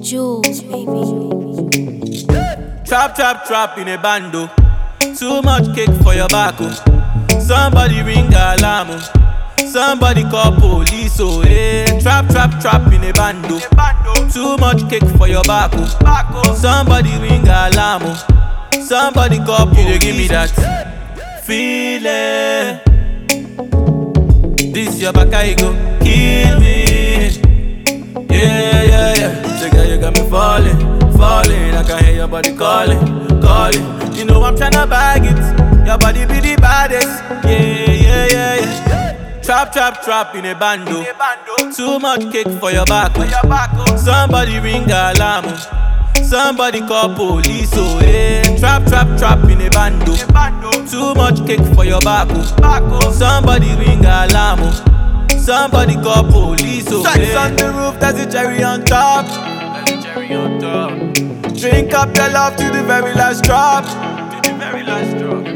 Jules, baby. Trap, trap, trap in a bando. Too much cake for your back, oh. Somebody ring alarm, oh. Somebody call police, oh, hey. Trap, trap, trap in a bando. Too much cake for your back, oh. Somebody ring alarm, oh. Somebody call police. You give me that feeling. This your back, I go kill me. Yeah, yeah, yeah. So girl, you got me falling, falling. I can hear your body calling, calling. You know I'm tryna bag it. Your body be the baddest. Yeah, yeah, yeah, yeah. Trap, trap, trap in a bando. Too much cake for your back, oh. Somebody ring alarm, oh. Somebody call police, oh, yeah. Trap, trap, trap in a bando. Too much cake for your back, oh. Somebody ring alarm, oh. Somebody call police, oh, Sex yeah. on the roof, there's a cherry on top. There's a cherry on top. Drink up your love to the very last drop. To the very last drop.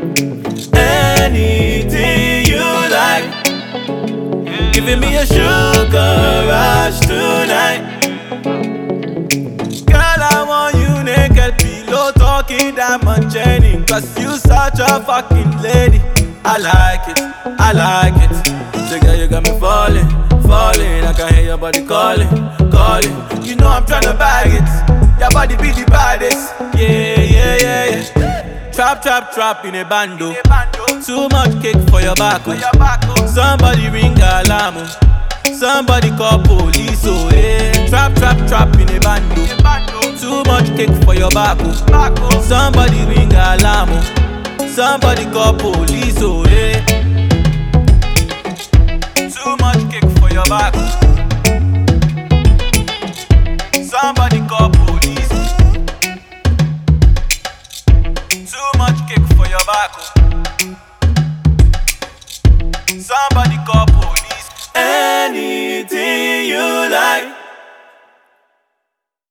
Anything you like. Giving me a sugar rush tonight. Girl, I want you naked, pillow talking diamond chaining. Cause you such a fucking lady. I like it, I like it. So girl, you got me falling, falling. I can hear your body calling, calling. You know I'm tryna bag it. Your body be the baddest. Yeah, yeah, yeah, yeah. Trap, trap, trap in a bando. Too much cake for your back, oh. Somebody ring alarm, oh. Somebody call police, oh, yeah. Trap, trap, trap in a bando. Too much cake for your back, oh. Somebody ring alarm, oh. Somebody call police, oh, yeah. Too much cake for your back, oh. Somebody call police. Too much cake for your back, oh. Somebody call